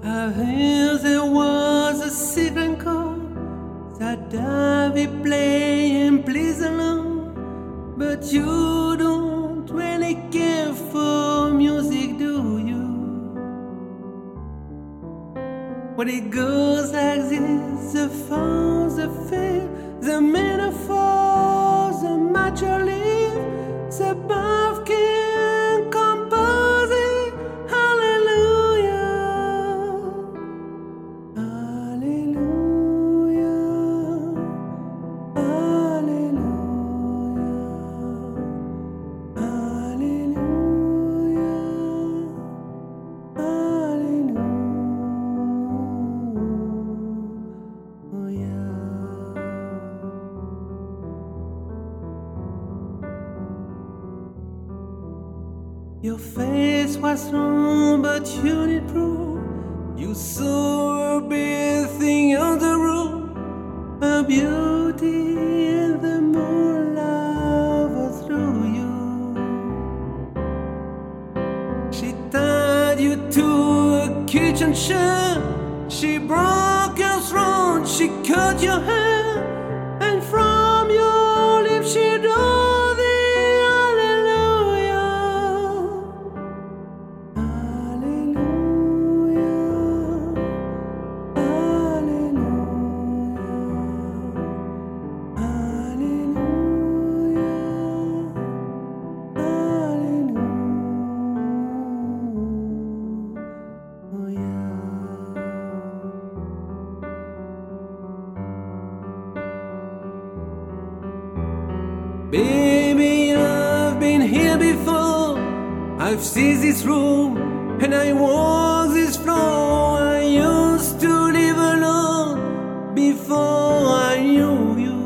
I heard there was a secret chord that David play and plays along, but you don't really care for music, do you? Well, it goes like this: the forms, the fear, the metaphors, the mature leaf, the above can compose it. Hallelujah, hallelujah, hallelujah, hallelujah, hallelujah. Your face was wrong, but you did prove you saw a big thing on the road, a beauty in the moonlight was through you. She tied you to a kitchen chair, she broke your throat, she cut your hair, and from your lips she drew Baby, I've been here before. I've seen this room and I walk this floor. I used to live alone before I knew you,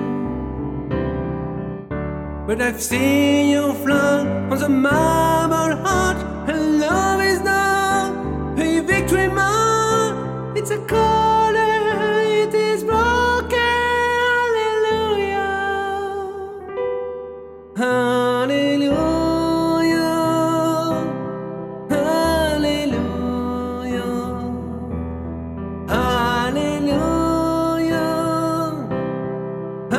but I've seen you fly on the marble heart, and love is not a victory mark. It's a color, it is broken. Hallelujah, hallelujah, hallelujah, hallelujah,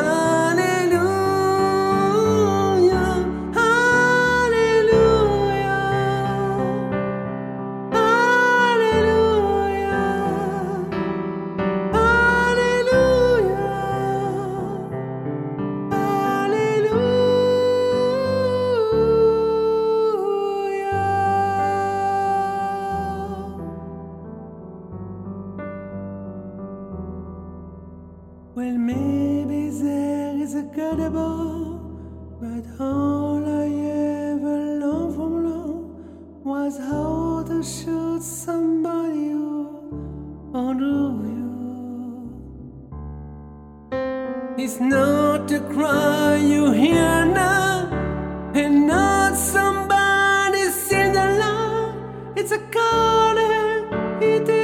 hallelujah, well, maybe there is a God above, but all I ever learned from love was how to shoot somebody who outdrew you. It's not the cry you hear now, and not somebody sing the love. It's a calling, it is